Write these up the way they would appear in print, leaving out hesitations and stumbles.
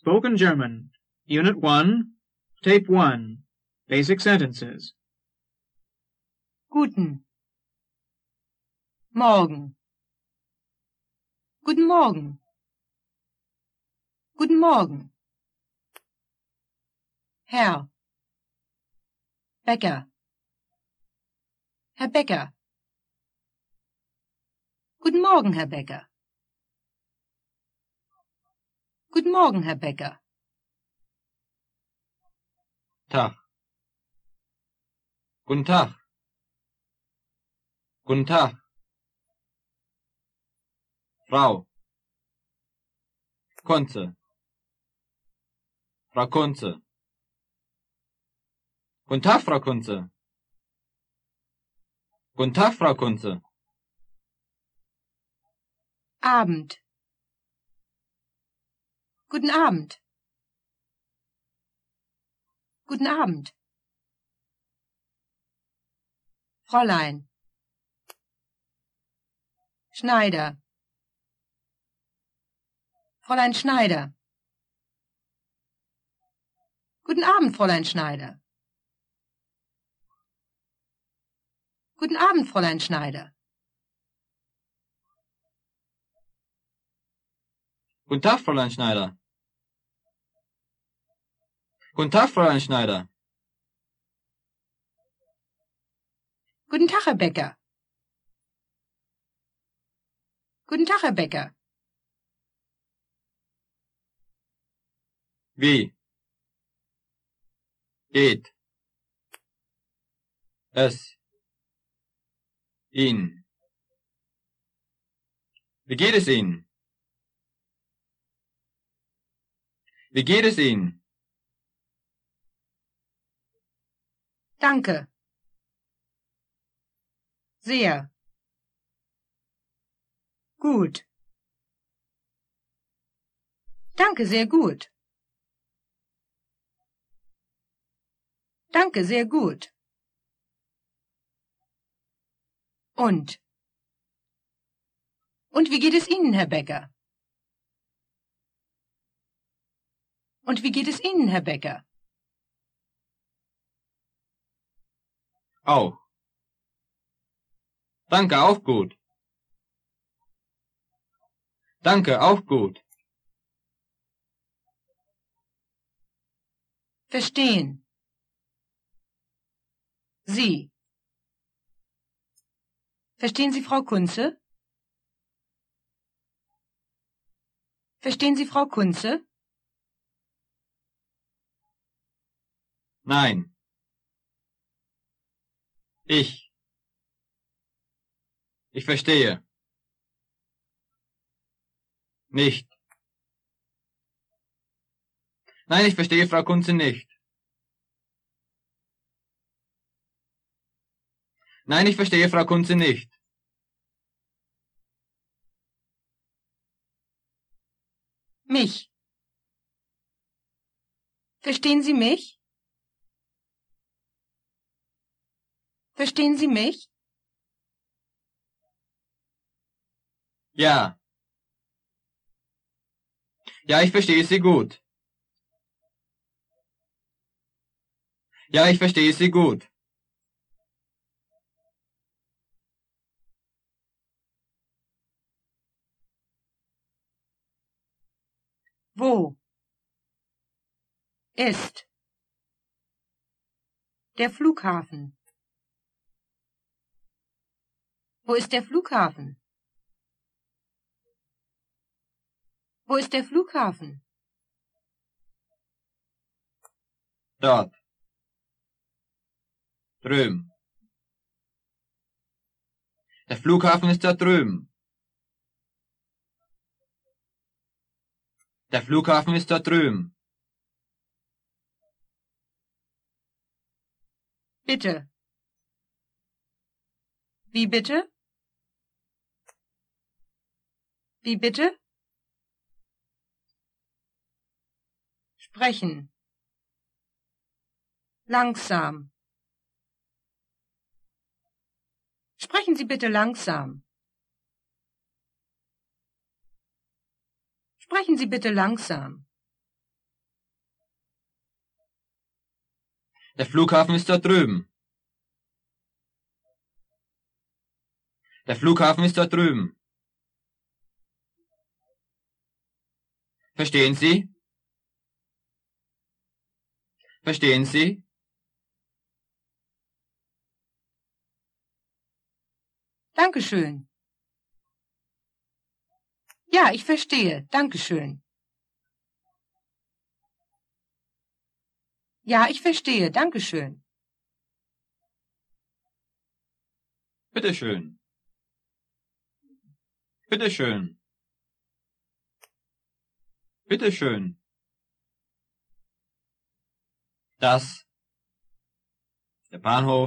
Spoken German, Unit 1, Tape 1, Basic Sentences. Guten Morgen. Guten Morgen. Guten Morgen. Herr Bäcker. Herr Bäcker. Guten Morgen, Herr Bäcker. Guten Morgen, Herr Bäcker. Tag. Guten Tag. Guten Tag. Frau. Kunze. Frau Kunze. Guten Tag, Frau Kunze. Guten Tag, Frau Kunze. Abend. Guten Abend. Guten Abend. Fräulein. Schneider. Fräulein Schneider. Guten Abend, Fräulein Schneider. Guten Abend, Fräulein Schneider. Guten Tag, Fräulein Schneider. Guten Tag, Fräulein Schneider. Guten Tag, Herr Bäcker. Guten Tag, Herr Bäcker. Wie? Geht. Es. Ihnen. Wie geht es Ihnen? Wie geht es Ihnen? Danke. Sehr. Gut. Danke, sehr gut. Danke, sehr gut. Und? Und wie geht es Ihnen, Herr Bäcker? Und wie geht es Ihnen, Herr Bäcker? Auch. Danke, auch gut. Danke, auch gut. Verstehen. Sie. Verstehen Sie Frau Kunze? Verstehen Sie Frau Kunze? Nein. Ich verstehe. Nicht. Nein, ich verstehe Frau Kunze nicht. Nein, ich verstehe Frau Kunze nicht. Mich. Verstehen Sie mich? Verstehen Sie mich? Ja. Ja, ich verstehe Sie gut. Ja, ich verstehe Sie gut. Wo ist der Flughafen? Wo ist der Flughafen? Wo ist der Flughafen? Dort. Drüben. Der Flughafen ist dort drüben. Der Flughafen ist dort drüben. Bitte. Wie bitte? Wie bitte? Sprechen. Langsam. Sprechen Sie bitte langsam. Sprechen Sie bitte langsam. Der Flughafen ist dort drüben. Der Flughafen ist dort drüben. Verstehen Sie? Verstehen Sie? Dankeschön. Ja, ich verstehe. Dankeschön. Ja, ich verstehe. Dankeschön. Bitteschön. Bitteschön. Bitteschön. Das. Der Bahnhof.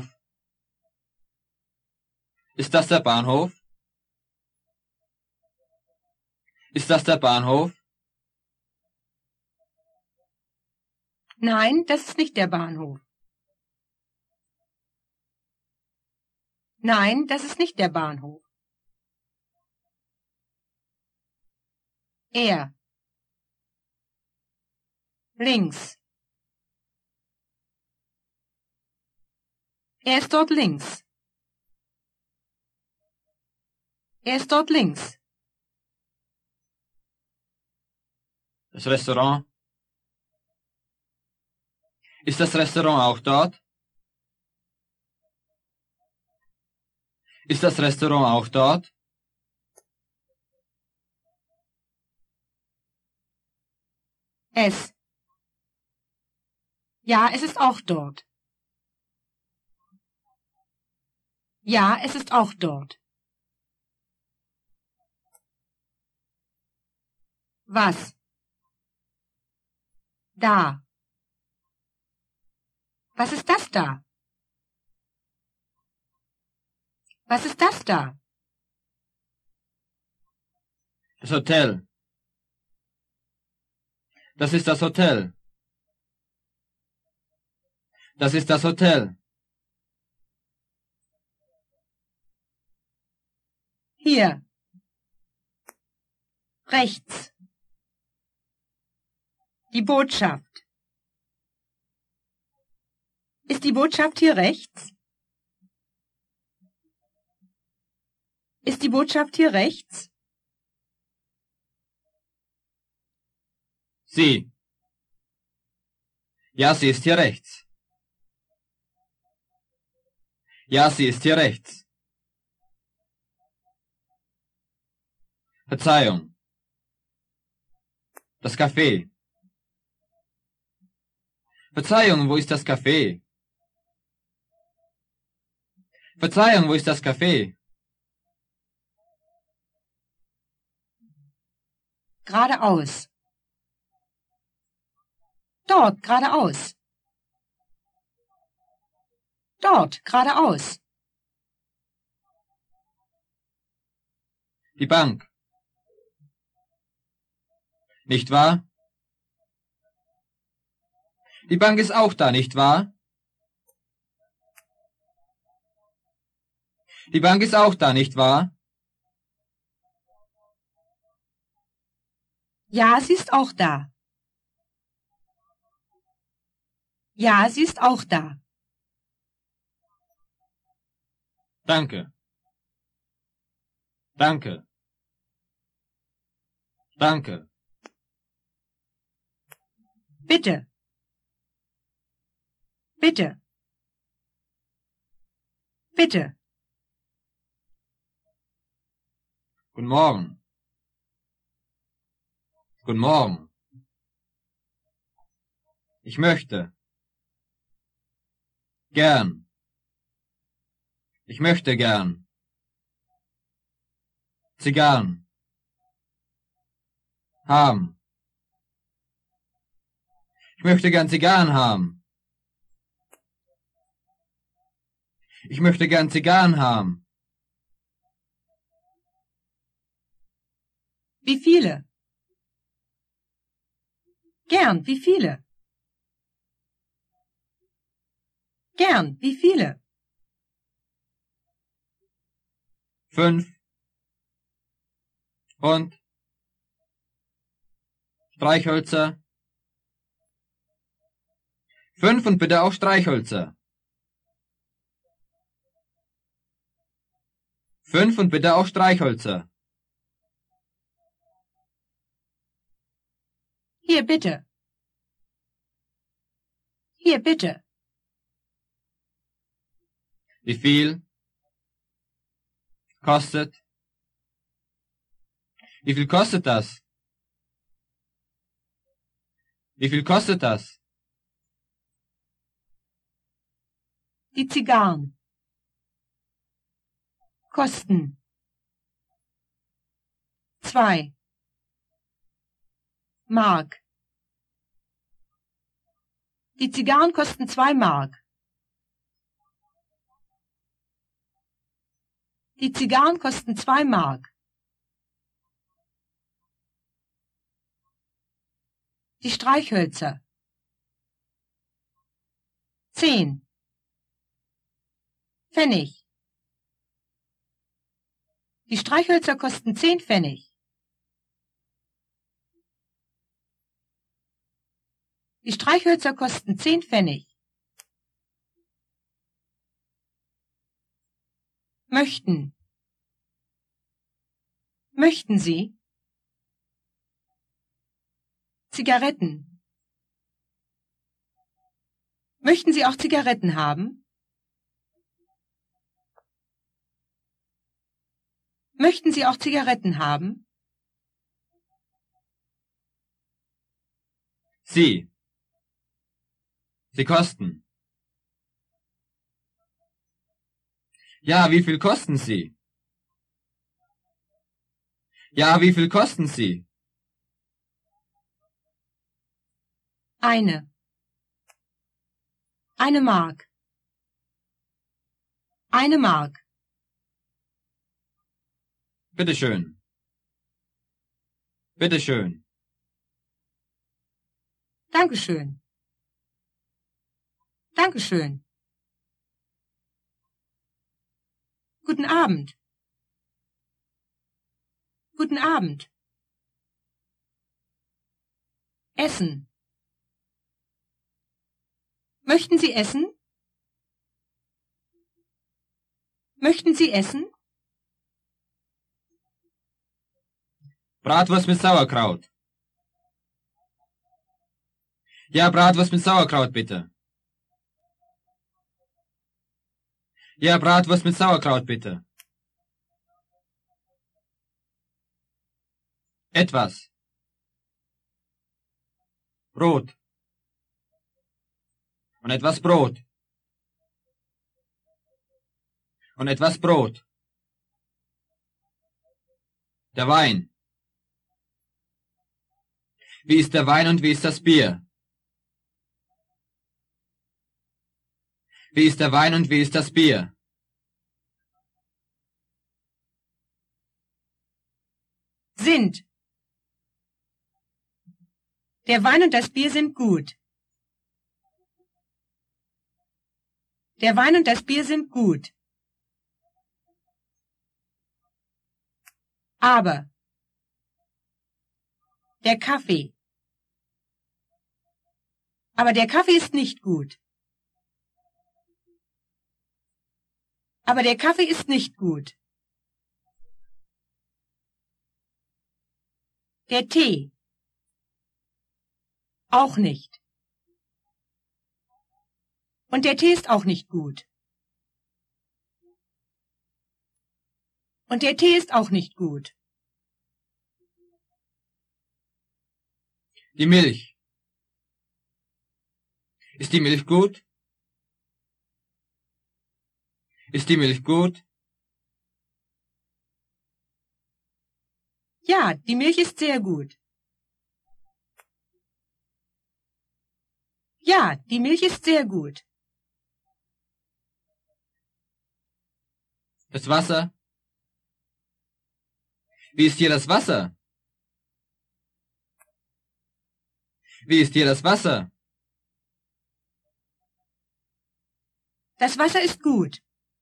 Ist das der Bahnhof? Ist das der Bahnhof? Nein, das ist nicht der Bahnhof. Nein, das ist nicht der Bahnhof. Er. Links. Er ist dort links. Er ist dort links. Das Restaurant. Ist das Restaurant auch dort? Ist das Restaurant auch dort? Es. Ja, es ist auch dort. Ja, es ist auch dort. Was? Da. Was ist das da? Was ist das da? Das Hotel. Das ist das Hotel. Das ist das Hotel. Hier. Rechts. Die Botschaft. Ist die Botschaft hier rechts? Ist die Botschaft hier rechts? Sie. Ja, sie ist hier rechts. Ja, sie ist hier rechts. Verzeihung. Das Café. Verzeihung, wo ist das Café? Verzeihung, wo ist das Café? Geradeaus. Dort, geradeaus. Dort, geradeaus. Die Bank. Nicht wahr? Die Bank ist auch da, nicht wahr? Die Bank ist auch da, nicht wahr? Ja, sie ist auch da. Ja, sie ist auch da. Danke. Danke. Danke. Bitte. Bitte. Bitte. Guten Morgen. Guten Morgen. Ich möchte. Gern. Ich möchte gern. Zigarren. Haben. Ich möchte gern Zigarren haben. Ich möchte gern Zigarren haben. Wie viele? Gern, wie viele? Gern, wie viele? 5. Und Streichhölzer. 5 und bitte auch Streichhölzer. 5 und bitte auch Streichhölzer. Hier bitte. Hier bitte. Wie viel? Kostet? Wie viel kostet das? Wie viel kostet das? Die Zigarren. Kosten. 2 Mark. Die Zigarren kosten 2 Mark. Die Zigarren kosten 2 Mark. Die Streichhölzer. 10 Pfennig. Die Streichhölzer kosten 10 Pfennig. Die Streichhölzer kosten 10 Pfennig. Möchten. Möchten Sie? Zigaretten. Möchten Sie auch Zigaretten haben? Möchten Sie auch Zigaretten haben? Sie. Sie kosten. Ja, wie viel kosten sie? Ja, wie viel kosten sie? Eine Mark. Eine Mark. Bitteschön. Bitteschön. Dankeschön. Dankeschön. Guten Abend. Guten Abend. Essen. Möchten Sie essen? Möchten Sie essen? Bratwurst mit Sauerkraut. Ja, Bratwurst mit Sauerkraut, bitte. Ja, Bratwurst mit Sauerkraut, bitte. Etwas. Brot. Und etwas Brot. Und etwas Brot. Der Wein. Wie ist der Wein und wie ist das Bier? Wie ist der Wein und wie ist das Bier? Sind. Der Wein und das Bier sind gut. Der Wein und das Bier sind gut. Aber. Der Kaffee. Aber der Kaffee ist nicht gut. Aber der Kaffee ist nicht gut. Der Tee. Auch nicht. Und der Tee ist auch nicht gut. Und der Tee ist auch nicht gut. Die Milch. Ist die Milch gut? Ist die Milch gut? Ja, die Milch ist sehr gut. Ja, die Milch ist sehr gut. Das Wasser? Wie ist hier das Wasser? Wie ist hier das Wasser? Das Wasser ist gut.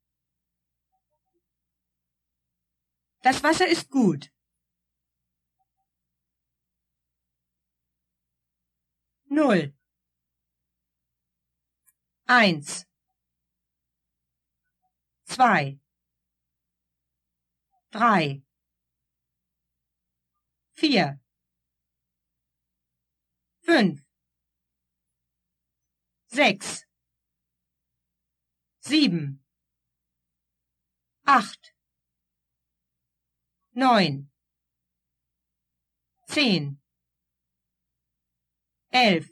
Das Wasser ist gut. 0 1, 2, 3, 4, 5, 6, 7, 8, 9, 10, 11,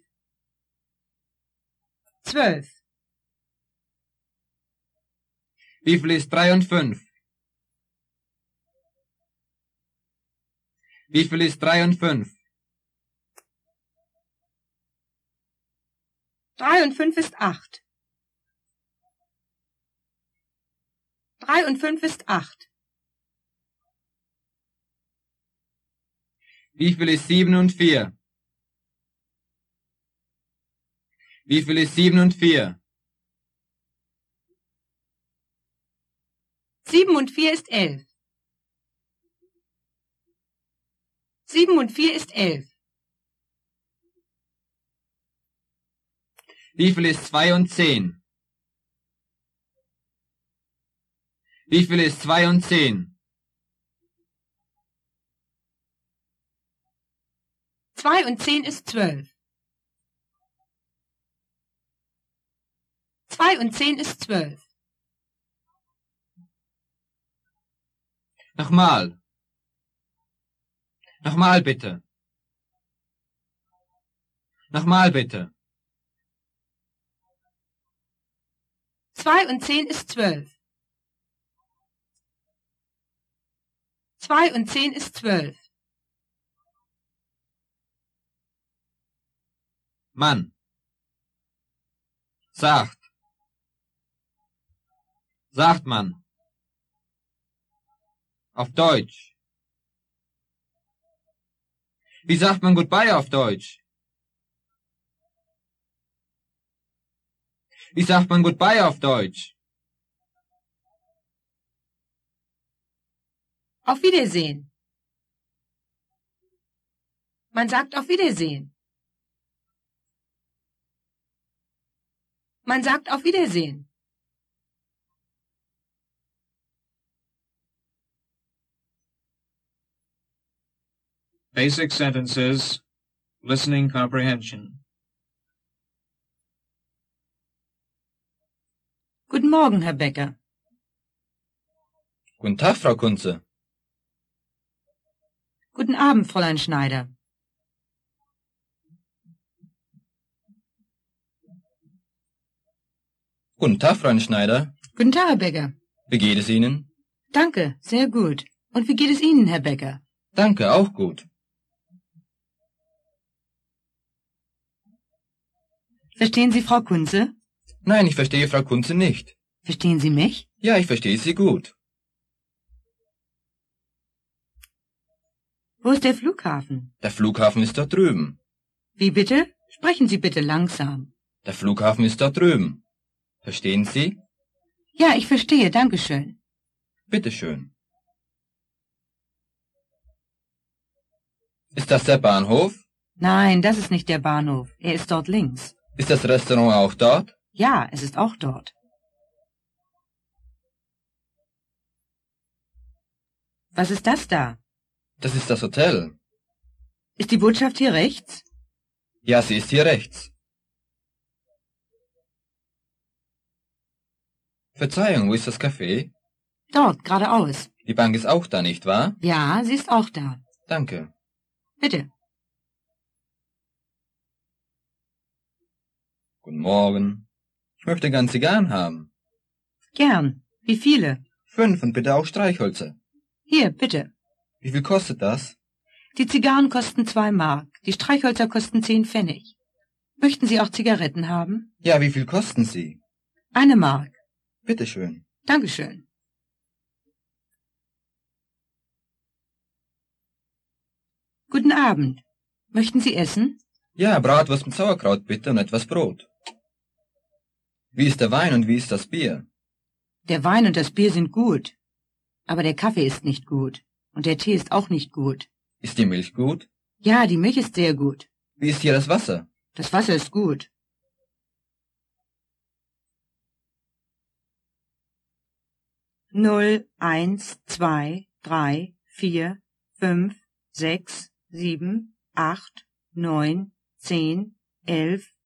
12. Wie viel ist 3 und 5? Wie viel ist 3 und 5? 3 und 5 ist 8. 3 und 5 ist 8. Wie viel ist 7 und 4? Wie viel ist 7 und 4? 7 und 4 ist 11. 7 und 4 ist 11. Wie viel ist 2 und 10? Wie viel ist 2 und 10? 2 und 10 ist 12. 2 und 10 ist 12. Nochmal. Nochmal bitte. Nochmal bitte. 2 und 10 ist 12. 2 und 10 ist 12. Mann. Sagt. Sagt man. Auf Deutsch. Wie sagt man Goodbye auf Deutsch? Wie sagt man Goodbye auf Deutsch? Auf Wiedersehen. Man sagt auf Wiedersehen. Man sagt auf Wiedersehen. Basic sentences, listening comprehension. Guten Morgen, Herr Becker. Guten Tag, Frau Kunze. Guten Abend, Fräulein Schneider. Guten Tag, Fräulein Schneider. Guten Tag, Herr Becker. Wie geht es Ihnen? Danke, sehr gut. Und wie geht es Ihnen, Herr Becker? Danke, auch gut. Verstehen Sie Frau Kunze? Nein, ich verstehe Frau Kunze nicht. Verstehen Sie mich? Ja, ich verstehe Sie gut. Wo ist der Flughafen? Der Flughafen ist dort drüben. Wie bitte? Sprechen Sie bitte langsam. Der Flughafen ist dort drüben. Verstehen Sie? Ja, ich verstehe, danke schön. Bitte schön. Ist das der Bahnhof? Nein, das ist nicht der Bahnhof. Er ist dort links. Ist das Restaurant auch dort? Ja, es ist auch dort. Was ist das da? Das ist das Hotel. Ist die Botschaft hier rechts? Ja, sie ist hier rechts. Verzeihung, wo ist das Café? Dort, geradeaus. Die Bank ist auch da, nicht wahr? Ja, sie ist auch da. Danke. Bitte. Guten Morgen. Ich möchte ganz Zigarren haben. Gern. Wie viele? 5 und bitte auch Streichhölzer. Hier, bitte. Wie viel kostet das? Die Zigarren kosten 2 Mark. Die Streichhölzer kosten 10 Pfennig. Möchten Sie auch Zigaretten haben? Ja, wie viel kosten sie? 1 Mark. Bitte schön. Dankeschön. Guten Abend. Möchten Sie essen? Ja, Bratwurst mit Sauerkraut bitte und etwas Brot. Wie ist der Wein und wie ist das Bier? Der Wein und das Bier sind gut. Aber der Kaffee ist nicht gut. Und der Tee ist auch nicht gut. Ist die Milch gut? Ja, die Milch ist sehr gut. Wie ist hier das Wasser? Das Wasser ist gut. 0, 1, 2, 3, 4, 5, 6, 7, 8, 9, 10, 11,